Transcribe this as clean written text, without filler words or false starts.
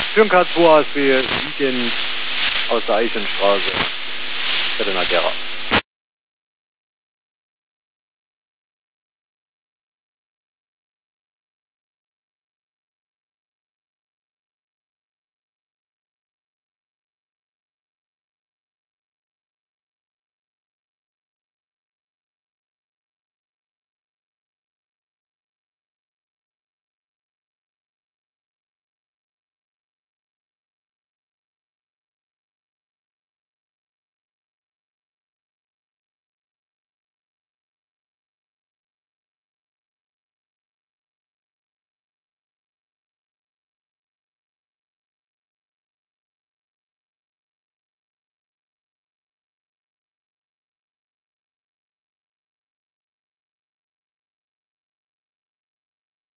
Für den K2 HSB Siegen aus der Eichenstraße. Bitte, Nadera.